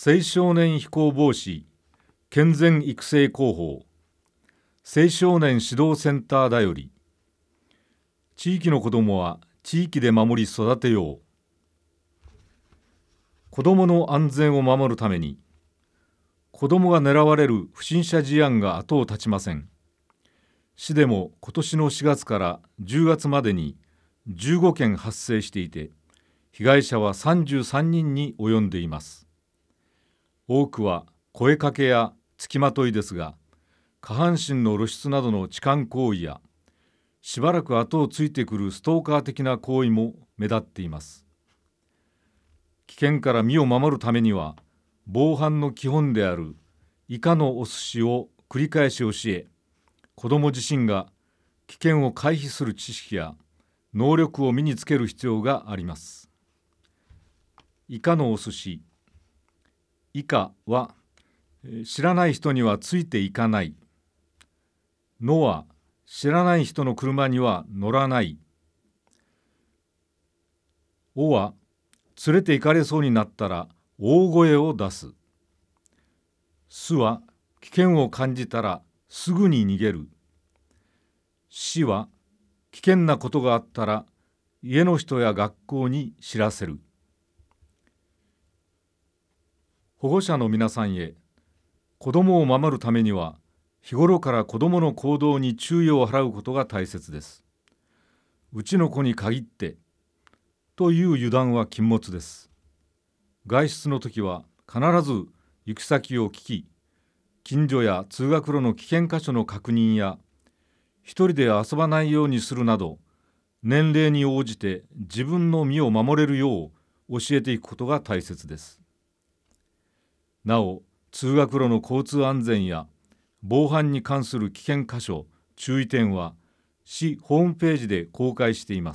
青少年非行防止健全育成広報青少年指導センターだより、地域の子どもは地域で守り育てよう。子どもの安全を守るために、子どもが狙われる不審者事案が後を絶ちません。市でも今年の4月から10月までに15件発生していて、被害者は33人に及んでいます。多くは声かけや付きまといですが、下半身の露出などの痴漢行為や、しばらく後をついてくるストーカー的な行為も目立っています。危険から身を守るためには、防犯の基本である以下のお寿司を繰り返し教え、子ども自身が危険を回避する知識や能力を身につける必要があります。以下のお寿司。以下は、知らない人にはついていかない。のは、知らない人の車には乗らない。おは、連れて行かれそうになったら大声を出す。すは、危険を感じたらすぐに逃げる。しは、危険なことがあったら家の人や学校に知らせる。保護者の皆さんへ、子どもを守るためには、日頃から子どもの行動に注意を払うことが大切です。うちの子に限ってという油断は禁物です。外出の時は必ず行き先を聞き、近所や通学路の危険箇所の確認や、一人で遊ばないようにするなど、年齢に応じて自分の身を守れるよう教えていくことが大切です。なお、通学路の交通安全や防犯に関する危険箇所、注意点は市ホームページで公開しています。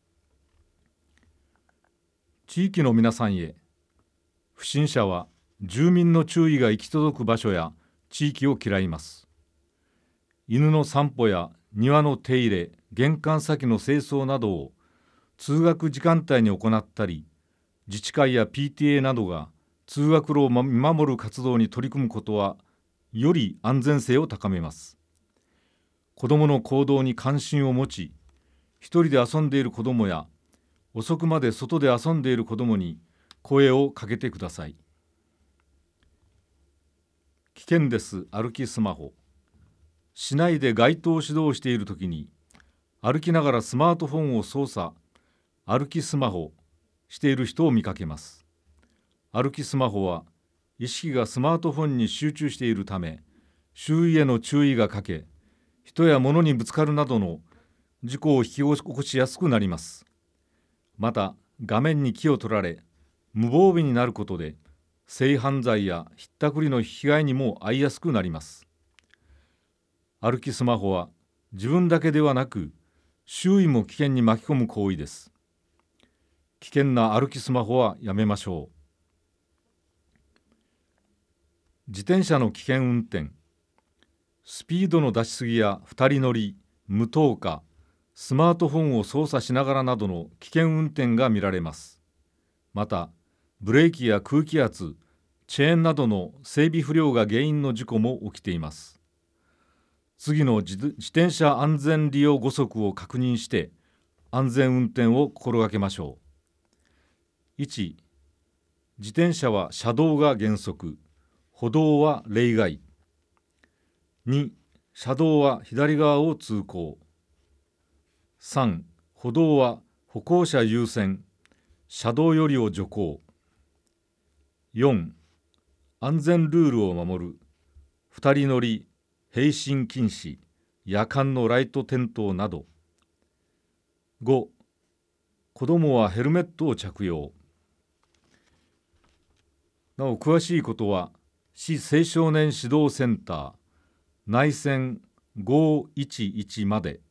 地域の皆さんへ、不審者は住民の注意が行き届く場所や地域を嫌います。犬の散歩や庭の手入れ、玄関先の清掃などを通学時間帯に行ったり、自治会や PTA などが通学路を見守る活動に取り組むことは、より安全性を高めます。子どもの行動に関心を持ち、一人で遊んでいる子どもや、遅くまで外で遊んでいる子どもに声をかけてください。危険です、歩きスマホ。市内で街頭指導しているときに、歩きながらスマートフォンを操作、歩きスマホしている人を見かけます。歩きスマホは、意識がスマートフォンに集中しているため、周囲への注意が欠け、人や物にぶつかるなどの事故を引き起こしやすくなります。また、画面に気を取られ、無防備になることで、性犯罪やひったくりの被害にも遭いやすくなります。歩きスマホは自分だけではなく、周囲も危険に巻き込む行為です。危険な歩きスマホはやめましょう。自転車の危険運転、スピードの出しすぎや二人乗り、無灯火、スマートフォンを操作しながらなどの危険運転が見られます。また、ブレーキや空気圧、チェーンなどの整備不良が原因の事故も起きています。次の自転車安全利用5則を確認して安全運転を心がけましょう。1、自転車は車道が原則、歩道は例外。2、車道は左側を通行。3、歩道は歩行者優先、車道よりを徐行。4、安全ルールを守る、二人乗り、並進禁止、夜間のライト点灯など。5、子どもはヘルメットを着用。なお詳しいことは、市青少年指導センター内線511まで。